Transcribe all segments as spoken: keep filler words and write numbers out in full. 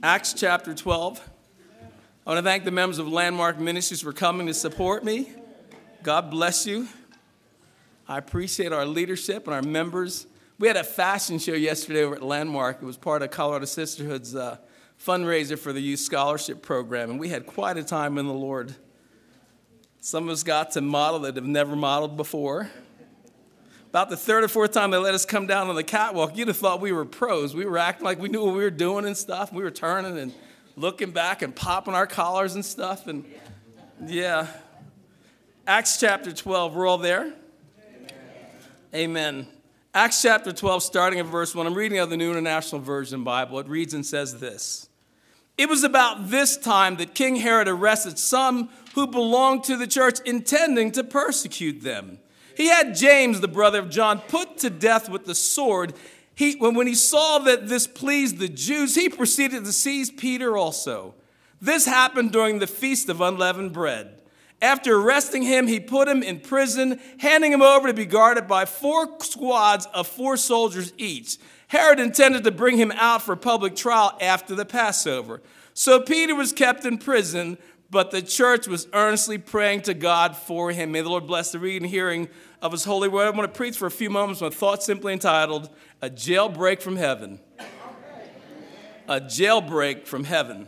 Acts chapter twelve. I want to thank the members of Landmark Ministries for coming to support me. God bless you. I appreciate our leadership and our members. We had a fashion show yesterday over at Landmark. It was part of Colorado Sisterhood's uh, fundraiser for the Youth Scholarship Program, and we had quite a time in the Lord. Some of us got to model that have never modeled before. About the third or fourth time they let us come down on the catwalk, you'd have thought we were pros. We were acting like we knew what we were doing and stuff. We were turning and looking back and popping our collars and stuff. And yeah. Acts chapter twelve, we're all there? Amen. Amen. Acts chapter twelve, starting at verse one. I'm reading out of the New International Version Bible. It reads and says this. It was about this time that King Herod arrested some who belonged to the church, intending to persecute them. He had James, the brother of John, put to death with the sword. He, when, when he saw that this pleased the Jews, he proceeded to seize Peter also. This happened during the Feast of Unleavened Bread. After arresting him, he put him in prison, handing him over to be guarded by four squads of four soldiers each. Herod intended to bring him out for public trial after the Passover. So Peter was kept in prison, but the church was earnestly praying to God for him. May the Lord bless the reading and hearing of his holy word. I want to preach for a few moments on a thought simply entitled, A Jailbreak from Heaven. A Jailbreak from Heaven.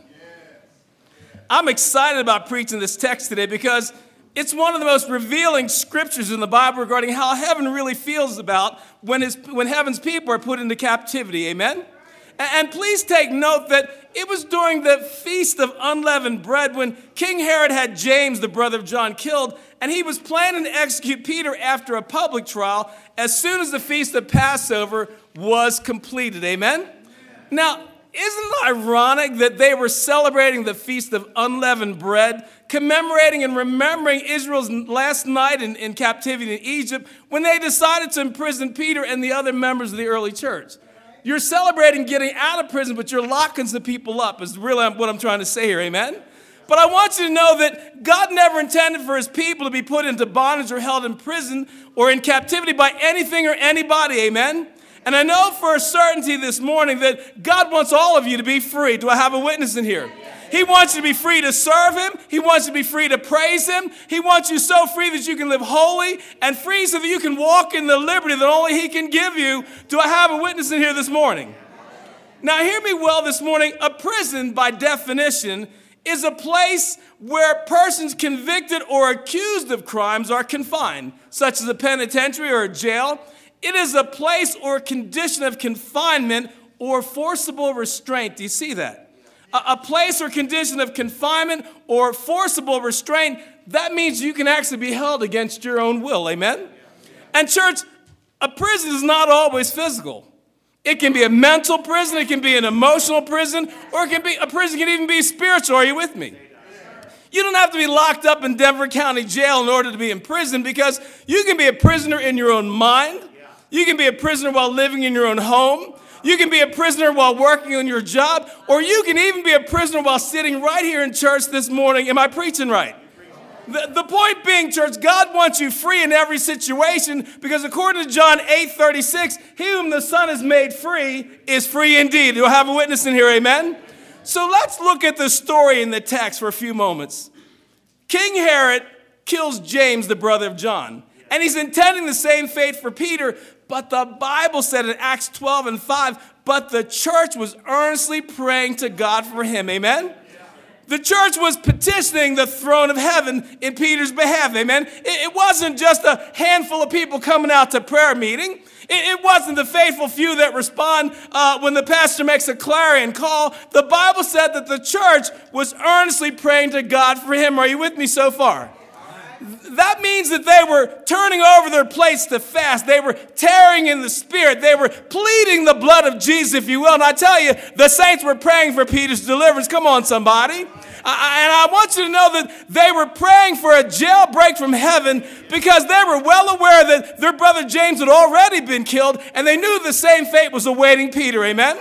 I'm excited about preaching this text today because it's one of the most revealing scriptures in the Bible regarding how heaven really feels about when, his, when heaven's people are put into captivity. Amen? And please take note that it was during the Feast of Unleavened Bread when King Herod had James, the brother of John, killed, and he was planning to execute Peter after a public trial as soon as the Feast of Passover was completed. Amen? Amen. Now, isn't it ironic that they were celebrating the Feast of Unleavened Bread, commemorating and remembering Israel's last night in, in captivity in Egypt when they decided to imprison Peter and the other members of the early church? You're celebrating getting out of prison, but you're locking some people up is really what I'm trying to say here, amen? But I want you to know that God never intended for his people to be put into bondage or held in prison or in captivity by anything or anybody, amen? And I know for a certainty this morning that God wants all of you to be free. Do I have a witness in here? He wants you to be free to serve him. He wants you to be free to praise him. He wants you so free that you can live holy and free so that you can walk in the liberty that only he can give you. Do I have a witness in here this morning? Now, hear me well this morning. A prison, by definition, is a place where persons convicted or accused of crimes are confined, such as a penitentiary or a jail. It is a place or condition of confinement or forcible restraint. Do you see that? A place or condition of confinement or forcible restraint, that means you can actually be held against your own will, amen? And church, a prison is not always physical. It can be a mental prison, it can be an emotional prison, or it can be, a prison can even be spiritual. Are you with me? You don't have to be locked up in Denver County Jail in order to be in prison, because you can be a prisoner in your own mind. You can be a prisoner while living in your own home. You can be a prisoner while working on your job, or you can even be a prisoner while sitting right here in church this morning. Am I preaching right? The, the point being, church, God wants you free in every situation because according to John eight thirty-six, he whom the Son has made free is free indeed. Do I have a witness in here? Amen? So let's look at the story in the text for a few moments. King Herod kills James, the brother of John, and he's intending the same fate for Peter. But the Bible said in Acts twelve and five, but the church was earnestly praying to God for him. Amen? The church was petitioning the throne of heaven in Peter's behalf. Amen? It wasn't just a handful of people coming out to prayer meeting. It wasn't the faithful few that respond uh, when the pastor makes a clarion call. The Bible said that the church was earnestly praying to God for him. Are you with me so far? That means that they were turning over their plates to fast. They were tearing in the spirit. They were pleading the blood of Jesus, if you will. And I tell you, the saints were praying for Peter's deliverance. Come on, somebody. I, and I want you to know that they were praying for a jailbreak from heaven because they were well aware that their brother James had already been killed, and they knew the same fate was awaiting Peter. Amen?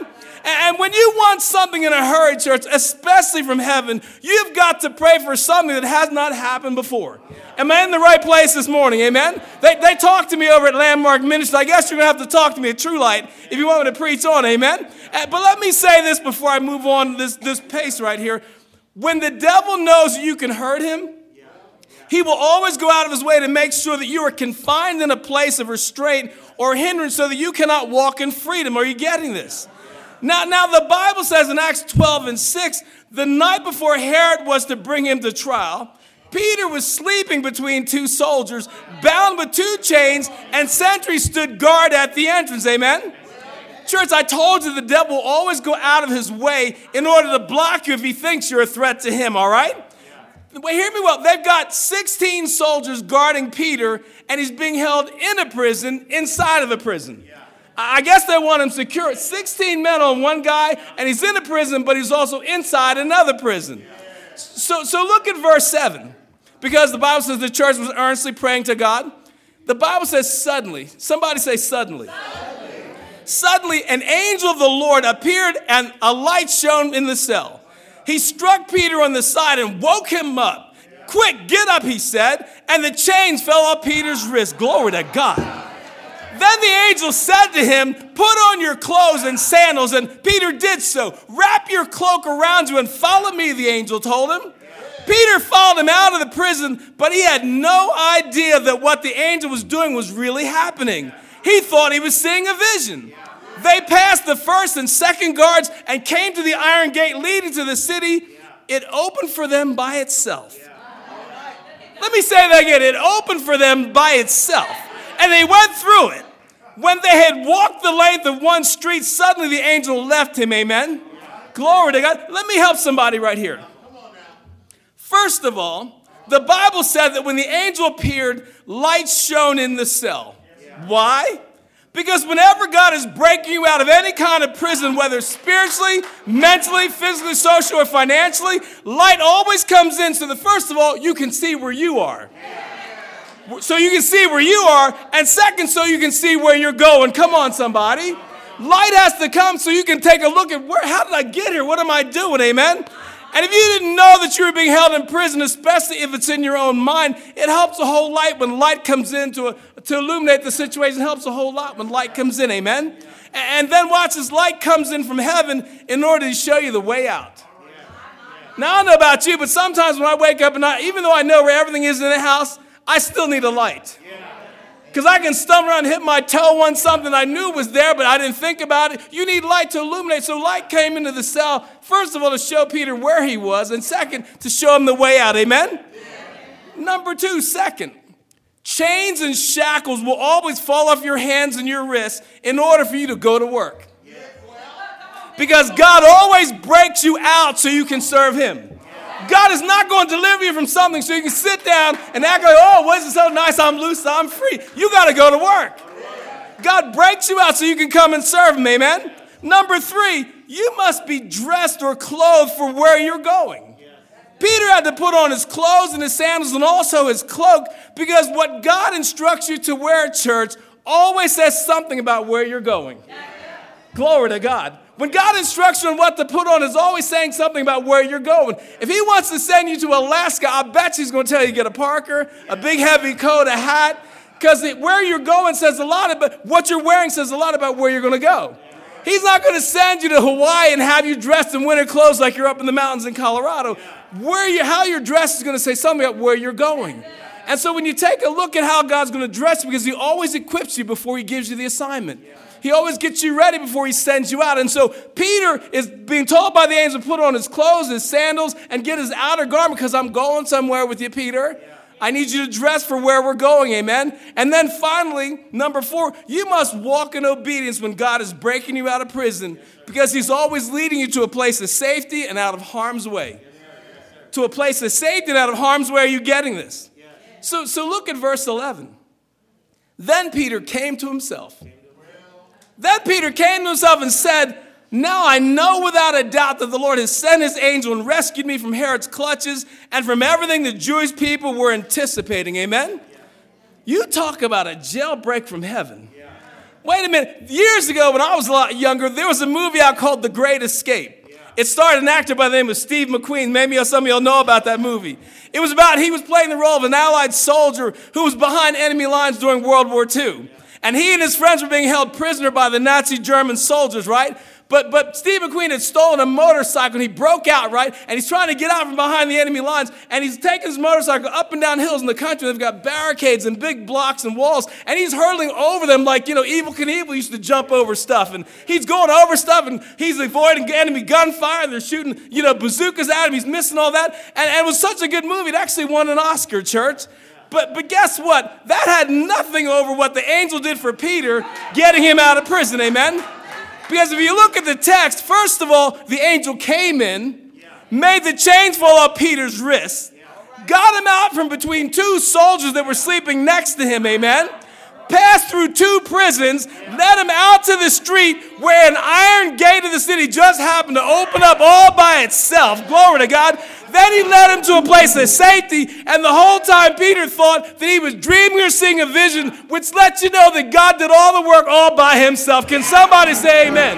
And when you want something in a hurry, church, especially from heaven, you've got to pray for something that has not happened before. Am I in the right place this morning? Amen? They, they talked to me over at Landmark Ministries. I guess you're going to have to talk to me at True Light if you want me to preach on. Amen? Uh, But let me say this before I move on to this, this pace right here. When the devil knows you can hurt him, he will always go out of his way to make sure that you are confined in a place of restraint or hindrance so that you cannot walk in freedom. Are you getting this? Now, now the Bible says in Acts twelve and six, the night before Herod was to bring him to trial, Peter was sleeping between two soldiers, bound with two chains, and sentries stood guard at the entrance. Amen? Church, I told you the devil will always go out of his way in order to block you if he thinks you're a threat to him, all right? But hear me well. They've got sixteen soldiers guarding Peter, and he's being held in a prison inside of a prison. I guess they want him secure. sixteen men on one guy, and he's in a prison, but he's also inside another prison. So, so look at verse seven. Because the Bible says the church was earnestly praying to God. The Bible says suddenly. Somebody say suddenly. Suddenly, suddenly an angel of the Lord appeared, and a light shone in the cell. He struck Peter on the side and woke him up. Quick, get up, he said, and the chains fell off Peter's wrist. Glory to God. Then the angel said to him, put on your clothes and sandals, and Peter did so. Wrap your cloak around you and follow me, the angel told him. Peter followed him out of the prison, but he had no idea that what the angel was doing was really happening. He thought he was seeing a vision. They passed the first and second guards and came to the iron gate leading to the city. It opened for them by itself. Let me say that again. It opened for them by itself. And they went through it. When they had walked the length of one street, suddenly the angel left him. Amen? Glory to God. Let me help somebody right here. First of all, the Bible said that when the angel appeared, light shone in the cell. Why? Because whenever God is breaking you out of any kind of prison, whether spiritually, mentally, physically, socially, or financially, light always comes in so that first of all, you can see where you are. So you can see where you are, and second, so you can see where you're going. Come on, somebody. Light has to come so you can take a look at where, how did I get here? What am I doing? Amen? And if you didn't know that you were being held in prison, especially if it's in your own mind, it helps a whole lot when light comes in to, to illuminate the situation. It helps a whole lot when light comes in, amen? And then watch as light comes in from heaven in order to show you the way out. Now, I don't know about you, but sometimes when I wake up and I, even though I know where everything is in the house, I still need a light. Because I can stumble around and hit my toe on something I knew was there, but I didn't think about it. You need light to illuminate. So light came into the cell, first of all, to show Peter where he was, and second, to show him the way out. Amen? Yeah. Number two, second, chains and shackles will always fall off your hands and your wrists in order for you to go to work. Because God always breaks you out so you can serve him. God is not going to deliver you from something so you can sit down and act like, oh, wasn't it so nice? I'm loose, I'm free. You got to go to work. God breaks you out so you can come and serve him, amen? Number three, you must be dressed or clothed for where you're going. Peter had to put on his clothes and his sandals and also his cloak because what God instructs you to wear at church always says something about where you're going. Glory to God. When God instructs you on what to put on, is always saying something about where you're going. If he wants to send you to Alaska, I bet he's going to tell you to get a parker, a big heavy coat, a hat, because where you're going says a lot about what you're wearing says a lot about where you're going to go. He's not going to send you to Hawaii and have you dressed in winter clothes like you're up in the mountains in Colorado. Where you, how you're dressed is going to say something about where you're going. And so when you take a look at how God's going to dress you, because he always equips you before he gives you the assignment. He always gets you ready before he sends you out. And so Peter is being told by the angel to put on his clothes, his sandals, and get his outer garment because I'm going somewhere with you, Peter. I need you to dress for where we're going, amen? And then finally, number four, you must walk in obedience when God is breaking you out of prison because he's always leading you to a place of safety and out of harm's way. To a place of safety and out of harm's way. Are you getting this? So, so look at verse eleven. Then Peter came to himself. Then Peter came to himself and said, now I know without a doubt that the Lord has sent his angel and rescued me from Herod's clutches and from everything the Jewish people were anticipating. Amen? You talk about a jailbreak from heaven. Wait a minute. Years ago, when I was a lot younger, there was a movie out called The Great Escape. Yeah. It starred an actor by the name of Steve McQueen. Maybe some of y'all know about that movie. It was about, he was playing the role of an Allied soldier who was behind enemy lines during World War Two. And he and his friends were being held prisoner by the Nazi German soldiers, right? But but Steve McQueen had stolen a motorcycle and he broke out, right? And he's trying to get out from behind the enemy lines. And he's taking his motorcycle up and down hills in the country. They've got barricades and big blocks and walls. And he's hurtling over them like, you know, Evel Knievel used to jump over stuff. And he's going over stuff and he's avoiding enemy gunfire. They're shooting, you know, bazookas at him. He's missing all that. And, and it was such a good movie. It actually won an Oscar, church. But, but guess what? That had nothing over what the angel did for Peter, getting him out of prison, amen? Because if you look at the text, first of all, the angel came in, made the chains fall off Peter's wrists, got him out from between two soldiers that were sleeping next to him, amen? Passed through two prisons, led him out to the street where an iron gate of the city just happened to open up all by itself. Glory to God. Then he led him to a place of safety, and the whole time Peter thought that he was dreaming or seeing a vision, which lets you know that God did all the work all by himself. Can somebody say amen?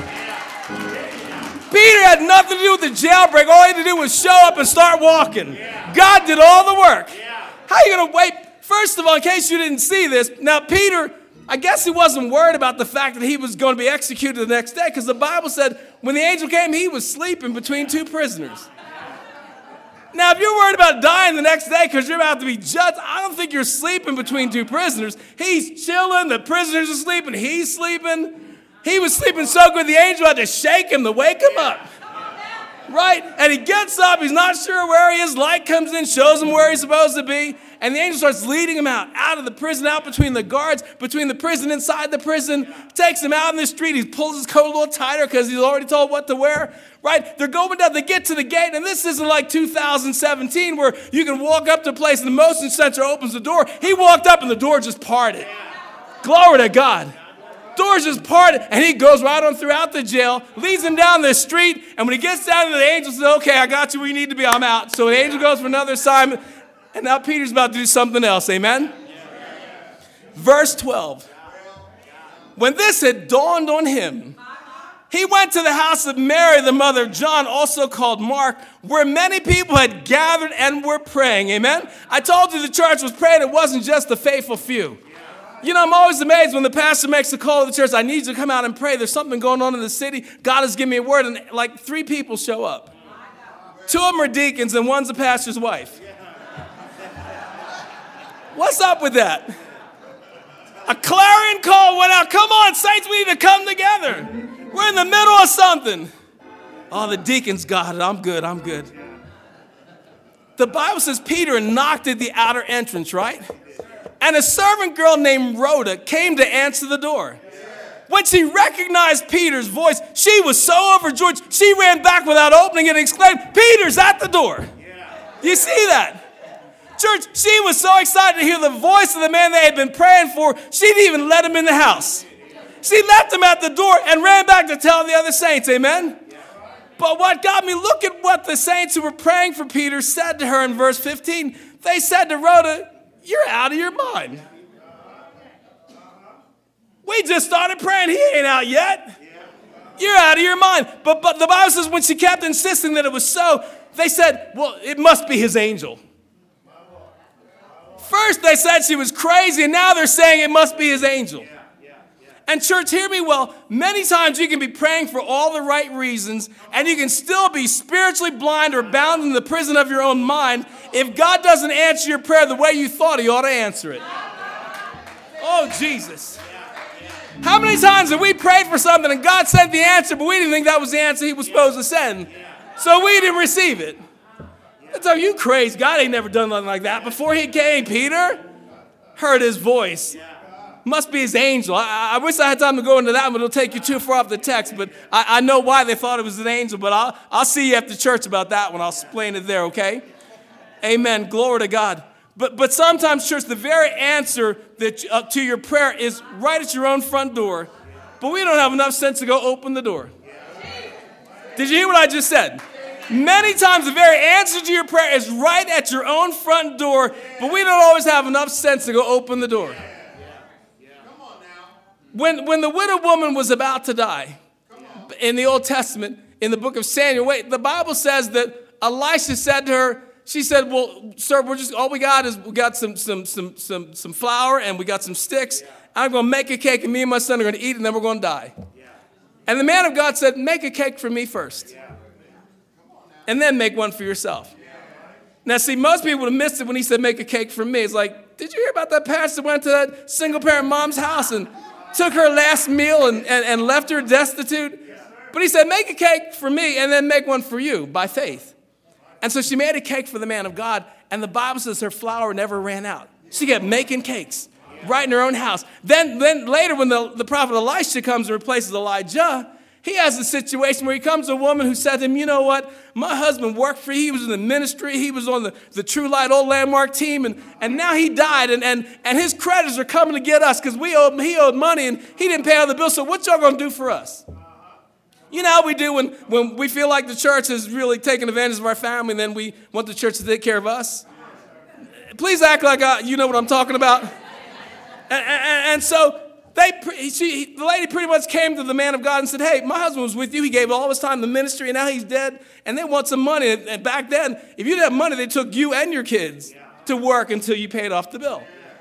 Peter had nothing to do with the jailbreak. All he had to do was show up and start walking. God did all the work. How are you going to wait? First of all, in case you didn't see this, now Peter, I guess he wasn't worried about the fact that he was going to be executed the next day, because the Bible said when the angel came, he was sleeping between two prisoners. Now, if you're worried about dying the next day because you're about to be judged, I don't think you're sleeping between two prisoners. He's chilling, the prisoners are sleeping, he's sleeping. He was sleeping so good, the angel had to shake him to wake him up. Right? And he gets up, he's not sure where he is, light comes in, shows him where he's supposed to be, and the angel starts leading him out, out of the prison, out between the guards, between the prison, inside the prison, takes him out in the street, he pulls his coat a little tighter because he's already told what to wear. Right? They're going down, they get to the gate, and this isn't like two thousand seventeen where you can walk up to a place and the motion sensor opens the door. He walked up and the door just parted. Glory to God. Doors just parted, and he goes right on throughout the jail, leads him down the street, and when he gets down to the angel says, okay, I got you where you need to be, I'm out. So the angel goes for another assignment, and now Peter's about to do something else, amen? Verse twelve. When this had dawned on him, he went to the house of Mary, the mother of John, also called Mark, where many people had gathered and were praying. Amen? I told you the church was praying. It wasn't just the faithful few. You know, I'm always amazed when the pastor makes a call to the church, I need you to come out and pray. There's something going on in the city. God has given me a word. And like three people show up. Two of them are deacons and one's the pastor's wife. What's up with that? A clarion call went out. Come on, saints, we need to come together. We're in the middle of something. Oh, the deacons got it. I'm good. I'm good. The Bible says Peter knocked at the outer entrance, right? And a servant girl named Rhoda came to answer the door. When she recognized Peter's voice, she was so overjoyed, she ran back without opening it and exclaimed, Peter's at the door. You see that? Church, she was so excited to hear the voice of the man they had been praying for, she didn't even let him in the house. She left him at the door and ran back to tell the other saints, amen? But what got me, look at what the saints who were praying for Peter said to her in verse fifteen. They said to Rhoda, you're out of your mind. We just started praying. He ain't out yet. You're out of your mind. But, but the Bible says when she kept insisting that it was so, they said, well, it must be his angel. First they said she was crazy, and now they're saying it must be his angel. And church, hear me well, many times you can be praying for all the right reasons, and you can still be spiritually blind or bound in the prison of your own mind if God doesn't answer your prayer the way you thought he ought to answer it. Oh, Jesus. How many times have we prayed for something and God sent the answer, but we didn't think that was the answer he was supposed to send, so we didn't receive it? That's how you crazy. God ain't never done nothing like that. Before he came, Peter heard his voice. Must be his angel. I, I wish I had time to go into that, but it'll take you too far off the text. But I, I know why they thought it was an angel, but I'll, I'll see you after church about that one. I'll explain it there, okay? Amen. Glory to God. But but sometimes, church, the very answer that uh, to your prayer is right at your own front door, but we don't have enough sense to go open the door. Did you hear what I just said? Many times the very answer to your prayer is right at your own front door, but we don't always have enough sense to go open the door. When, when the widow woman was about to die in the Old Testament, in the book of Samuel, wait, the Bible says that Elisha said to her, she said, well, sir, we're just, all we got is we got some some some some some flour and we got some sticks. Yeah. I'm going to make a cake and me and my son are going to eat it and then we're going to die. Yeah. And the man of God said, make a cake for me first. Yeah. And then make one for yourself. Yeah. Now, see, most people would have missed it when he said, make a cake for me. It's like, did you hear about that pastor that went to that single parent mom's house and took her last meal and, and, and left her destitute? Yeah. But he said, make a cake for me and then make one for you by faith. And so she made a cake for the man of God, and the Bible says her flour never ran out. She kept making cakes right in her own house. Then, then later when the, the prophet Elisha comes and replaces Elijah, he has a situation where he comes to a woman who said to him, you know what, my husband worked for you. He was in the ministry. He was on the, the True Light Old Landmark team, and, and now he died, and, and, and his creditors are coming to get us because we owed, he owed money, and he didn't pay all the bills, so what y'all going to do for us? You know how we do when, when we feel like the church has really taken advantage of our family and then we want the church to take care of us? Please act like I, you know what I'm talking about. And, and, and so they, she, the lady pretty much came to the man of God and said, hey, my husband was with you. He gave all his time to ministry and now he's dead. And they want some money. And back then, if you didn't have money, they took you and your kids to work until you paid off the bill.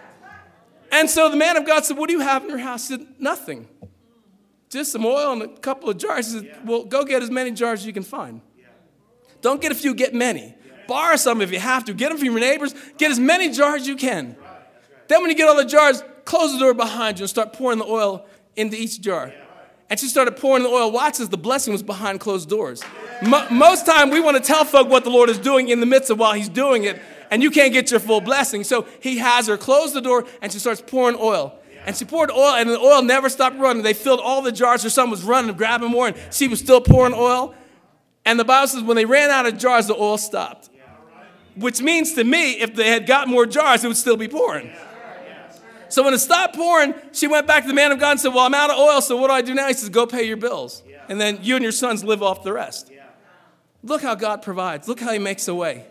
And so the man of God said, what do you have in your house? He said, nothing. Just some oil and a couple of jars. He said, yeah. Well, go get as many jars as you can find. Yeah. Don't get a few, get many. Yeah. Borrow some if you have to. Get them from your neighbors. Get as many jars as you can. Right. Right. Then when you get all the jars, close the door behind you and start pouring the oil into each jar. Yeah. And she started pouring the oil. Watch as the blessing was behind closed doors. Yeah. Mo- most time we want to tell folk what the Lord is doing in the midst of while he's doing it, and you can't get your full blessing. So he has her close the door, and she starts pouring oil. And she poured oil, and the oil never stopped running. They filled all the jars. Her son was running and grabbing more, and she was still pouring oil. And the Bible says when they ran out of jars, the oil stopped. Which means to me, if they had got more jars, it would still be pouring. So when it stopped pouring, she went back to the man of God and said, well, I'm out of oil, so what do I do now? He says, go pay your bills. And then you and your sons live off the rest. Look how God provides. Look how he makes a way.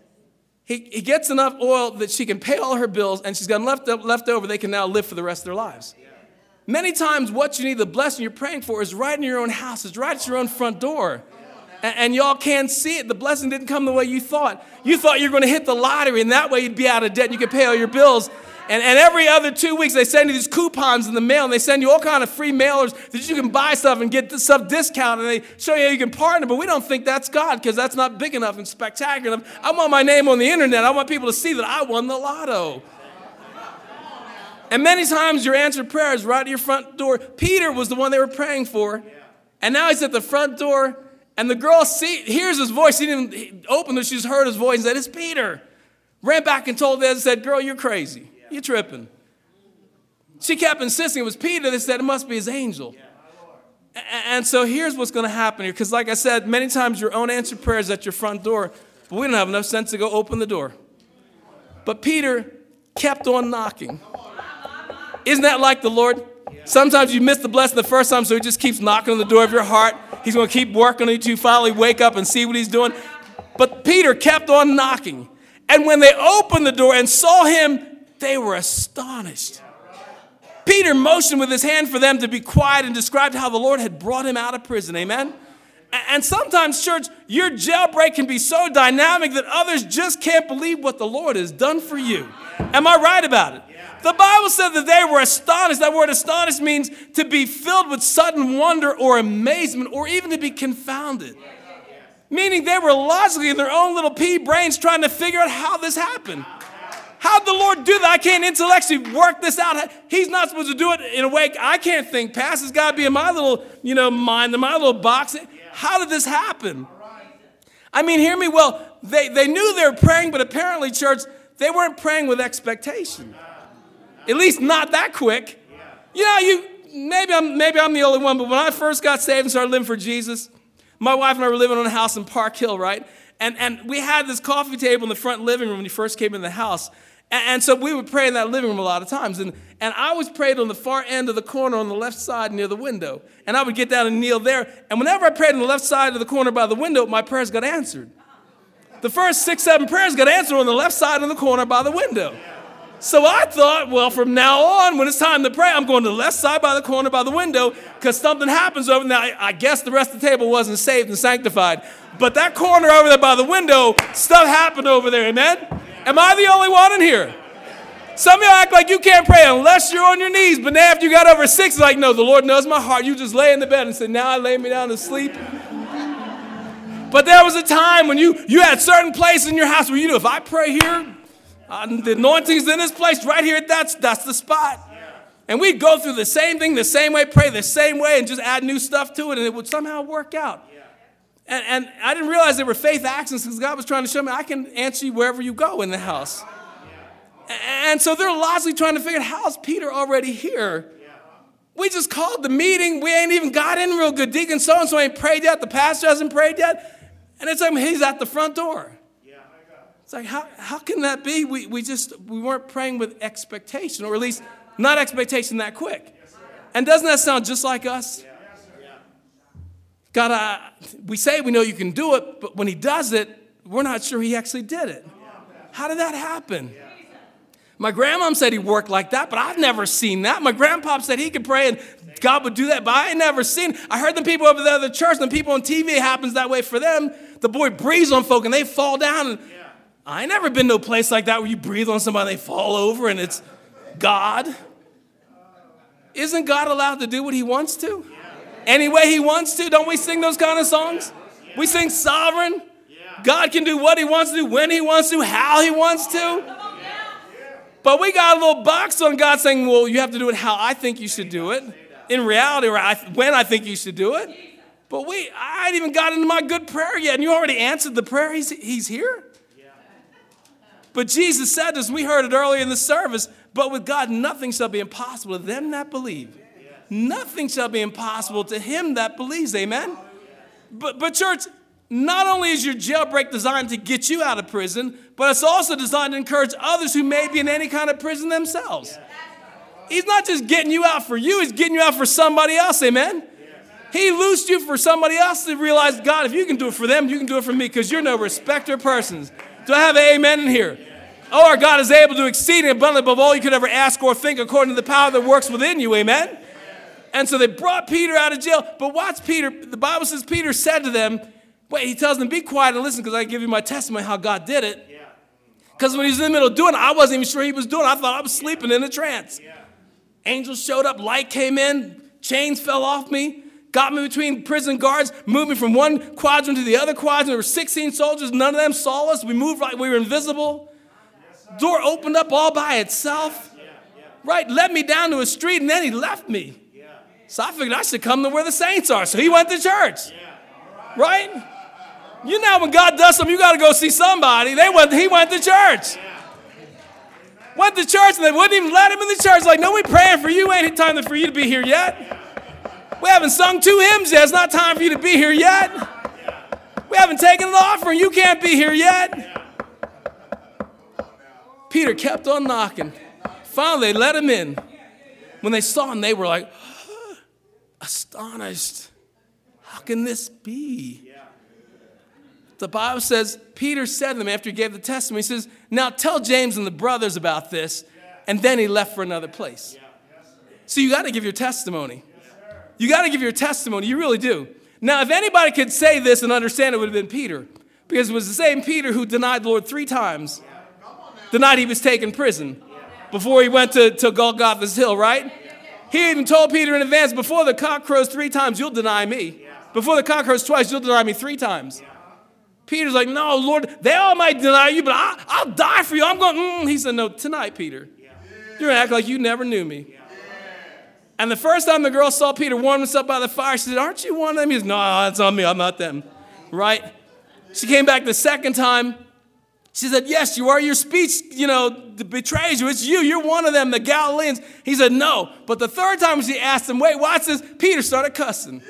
He, he gets enough oil that she can pay all her bills, and she's got left, left over. They can now live for the rest of their lives. Yeah. Many times what you need, the blessing you're praying for, is right in your own house. It's right at your own front door. And, and y'all can't see it. The blessing didn't come the way you thought. You thought you were going to hit the lottery, and that way you'd be out of debt and you could pay all your bills. And, and every other two weeks, they send you these coupons in the mail, and they send you all kind of free mailers that you can buy stuff and get stuff discounted, and they show you how you can partner. But we don't think that's God because that's not big enough and spectacular enough. I want my name on the internet. I want people to see that I won the lotto. And many times your answered prayer is right at your front door. Peter was the one they were praying for, and now he's at the front door, and the girl see, hears his voice. He didn't open it. She just heard his voice and said, it's Peter. Ran back and told them and said, girl, you're crazy. You're tripping. She kept insisting it was Peter. They said it must be his angel. And so here's what's going to happen here. Because like I said, many times your own answered prayer is at your front door. But we don't have enough sense to go open the door. But Peter kept on knocking. Isn't that like the Lord? Sometimes you miss the blessing the first time, so he just keeps knocking on the door of your heart. He's going to keep working on you till you finally wake up and see what he's doing. But Peter kept on knocking. And when they opened the door and saw him, they were astonished. Peter motioned with his hand for them to be quiet and described how the Lord had brought him out of prison. Amen? And sometimes, church, your jailbreak can be so dynamic that others just can't believe what the Lord has done for you. Am I right about it? The Bible said that they were astonished. That word astonished means to be filled with sudden wonder or amazement or even to be confounded. Meaning they were logically in their own little pea brains trying to figure out how this happened. How'd the Lord do that? I can't intellectually work this out. He's not supposed to do it in a way I can't think past. It's got to be in my little, you know, mind, in my little box. How did this happen? I mean, hear me well. They, they knew they were praying, but apparently, church, they weren't praying with expectation. At least not that quick. You know, you maybe I'm maybe I'm the only one, but when I first got saved and started living for Jesus, my wife and I were living on a house in Park Hill, right? And and we had this coffee table in the front living room when you first came in the house. And, and so we would pray in that living room a lot of times. And, and I always prayed on the far end of the corner on the left side near the window. And I would get down and kneel there. And whenever I prayed on the left side of the corner by the window, my prayers got answered. The first six, seven prayers got answered on the left side of the corner by the window. So I thought, well, from now on, when it's time to pray, I'm going to the left side by the corner by the window because something happens over there. I, I guess the rest of the table wasn't saved and sanctified. But that corner over there by the window, stuff happened over there, amen? Am I the only one in here? Some of you act like you can't pray unless you're on your knees. But now after you got over six, it's like, no, the Lord knows my heart. You just lay in the bed and say, now I lay me down to sleep. But there was a time when you, you had certain places in your house where you knew, if I pray here, uh, the anointing's in this place right here, that's, that's the spot. And we'd go through the same thing the same way, pray the same way, and just add new stuff to it, and it would somehow work out. And, and I didn't realize they were faith actions because God was trying to show me I can answer you wherever you go in the house. And so they're logically trying to figure out, how is Peter already here? We just called the meeting. We ain't even got in real good. Deacon so-and-so ain't prayed yet. The pastor hasn't prayed yet. And it's like he's at the front door. It's like, how, how can that be? We, we just, we weren't praying with expectation, or at least not expectation that quick. And doesn't that sound just like us? God, uh, we say we know you can do it, but when he does it, we're not sure he actually did it. How did that happen? My grandmom said he worked like that, but I've never seen that. My grandpop said he could pray and God would do that, but I ain't never seen it. I heard the people over there at the church, and the people on T V, it happens that way for them. The boy breathes on folk and they fall down. And I ain't never been to a place like that where you breathe on somebody and they fall over and it's God. Isn't God allowed to do what he wants to? Any way he wants to? Don't we sing those kind of songs? We sing sovereign. God can do what he wants to do, when he wants to, how he wants to. But we got a little box on God saying, well, you have to do it how I think you should do it. In reality, or I, when I think you should do it. But we, I ain't even got into my good prayer yet, and you already answered the prayer. He's, he's here. But Jesus said this, we heard it earlier in the service, but with God nothing shall be impossible to them that believe. Nothing shall be impossible to him that believes, amen? But, but church, not only is your jailbreak designed to get you out of prison, but it's also designed to encourage others who may be in any kind of prison themselves. He's not just getting you out for you, he's getting you out for somebody else, amen? He loosed you for somebody else to realize, God, if you can do it for them, you can do it for me, because you're no respecter of persons. Do I have an amen in here? Oh, our God is able to exceed and abundantly above all you could ever ask or think, according to the power that works within you, amen? And so they brought Peter out of jail. But watch Peter. The Bible says Peter said to them, wait, he tells them, be quiet and listen, because I give you my testimony how God did it. Because when he was in the middle of doing it, I wasn't even sure he was doing it. I thought I was sleeping in a trance. Angels showed up, light came in, chains fell off me, got me between prison guards, moved me from one quadrant to the other quadrant. There were sixteen soldiers. None of them saw us. We moved like we were invisible. Door opened up all by itself. Right? Led me down to a street, and then he left me. So I figured I should come to where the saints are. So he went to church. Right? You know when God does something, you got to go see somebody. They went. He went to church. Went to church, and they wouldn't even let him in the church. Like, no, we praying for you. Ain't time for you to be here yet. We haven't sung two hymns yet. It's not time for you to be here yet. We haven't taken an offering. You can't be here yet. Peter kept on knocking. Finally, they let him in. When they saw him, they were like, oh, astonished. How can this be? The Bible says, Peter said to them after he gave the testimony, he says, now tell James and the brothers about this. And then he left for another place. So you got to give your testimony. You got to give your testimony. You really do. Now, if anybody could say this and understand it, would have been Peter. Because it was the same Peter who denied the Lord three times. Denied he was taken prison before he went to, to Golgotha's hill, right? He even told Peter in advance, before the cock crows three times, you'll deny me. Before the cock crows twice, you'll deny me three times. Peter's like, no, Lord, they all might deny you, but I, I'll die for you. I'm going, mm. He said, no, tonight, Peter. You're going to act like you never knew me. And the first time the girl saw Peter warm himself by the fire, she said, aren't you one of them? He said, no, that's on me. I'm not them. Right? She came back the second time. She said, yes, you are. Your speech, you know, betrays you. It's you. You're one of them, the Galileans. He said, no. But the third time she asked him, wait, watch this. Peter started cussing.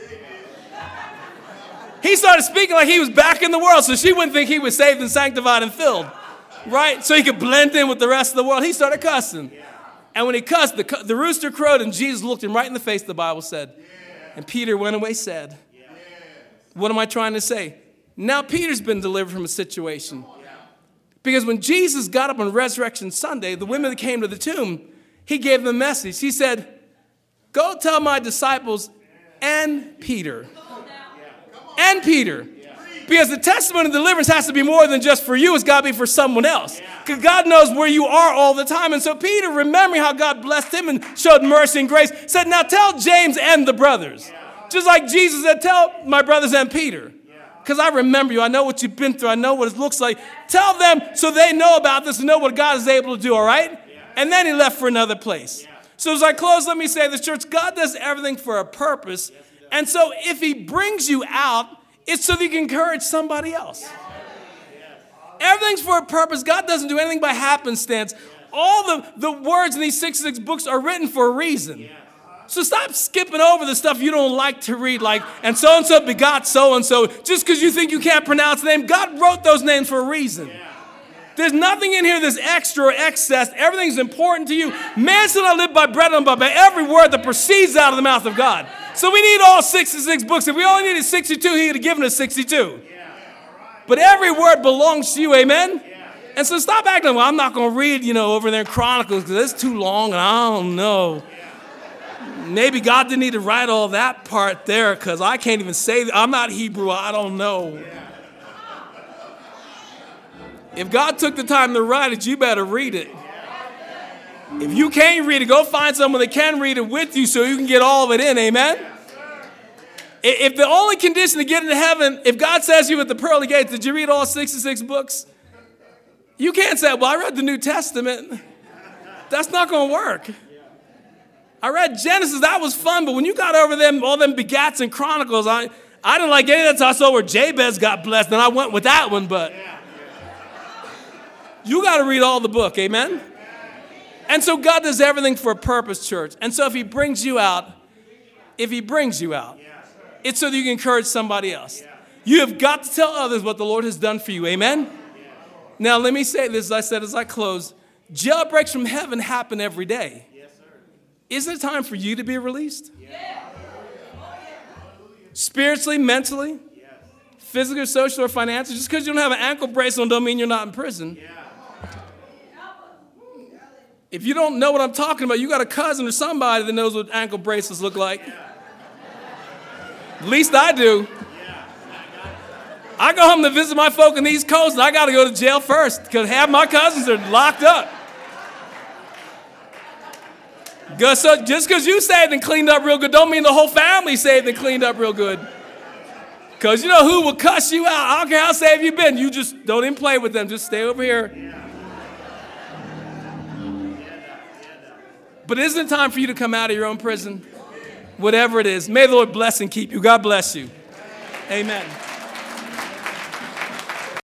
He started speaking like he was back in the world, so she wouldn't think he was saved and sanctified and filled, right? So he could blend in with the rest of the world. He started cussing. And when he cussed, the, the rooster crowed, and Jesus looked him right in the face, the Bible said. And Peter went away sad. What am I trying to say? Now Peter's been delivered from a situation. Because when Jesus got up on Resurrection Sunday, the women that came to the tomb, he gave them a message. He said, go tell my disciples and Peter. And Peter. Because the testimony of deliverance has to be more than just for you. It's got to be for someone else. Because God knows where you are all the time. And so Peter, remembering how God blessed him and showed mercy and grace, said, now tell James and the brothers. Just like Jesus said, tell my brothers and Peter. Because I remember you. I know what you've been through. I know what it looks like. Tell them so they know about this and know what God is able to do, all right? And then he left for another place. So as I close, let me say this, church, God does everything for a purpose. And so if he brings you out, it's so that you can encourage somebody else. Everything's for a purpose. God doesn't do anything by happenstance. All the, the words in these sixty-six books are written for a reason. So stop skipping over the stuff you don't like to read, like, and so-and-so begot so-and-so, just because you think you can't pronounce the name. God wrote those names for a reason. There's nothing in here that's extra or excess. Everything's important to you. Man shall not live by bread alone, but by every word that proceeds out of the mouth of God. So we need all sixty-six books. If we only needed sixty-two, he would have given us sixty-two. But every word belongs to you, amen? And so stop acting, well, I'm not going to read, you know, over there in Chronicles because it's too long and I don't know. Maybe God didn't need to write all that part there because I can't even say that. I'm not Hebrew. I don't know. If God took the time to write it, you better read it. If you can't read it, go find someone that can read it with you so you can get all of it in, amen? If the only condition to get into heaven, if God says you at the pearly gates, did you read all sixty-six books? You can't say, well, I read the New Testament. That's not going to work. I read Genesis, that was fun, but when you got over them, all them begats and chronicles, I, I didn't like any of that until I saw where Jabez got blessed, and I went with that one, but you got to read all the book, amen? And so God does everything for a purpose, church. And so if he brings you out, if he brings you out, it's so that you can encourage somebody else. You have got to tell others what the Lord has done for you, amen? Now, let me say this, as I said as I close, jailbreaks from heaven happen every day. Isn't it time for you to be released? Spiritually, mentally, physically, social, or financially. Just because you don't have an ankle bracelet don't mean you're not in prison. If you don't know what I'm talking about, you got a cousin or somebody that knows what ankle bracelets look like. At least I do. I go home to visit my folk in the East Coast, and I got to go to jail first because half my cousins are locked up. So just because you saved and cleaned up real good don't mean the whole family saved and cleaned up real good. Because you know who will cuss you out? I don't care how saved you've been. You just don't even play with them. Just stay over here. But isn't it time for you to come out of your own prison? Whatever it is. May the Lord bless and keep you. God bless you. Amen.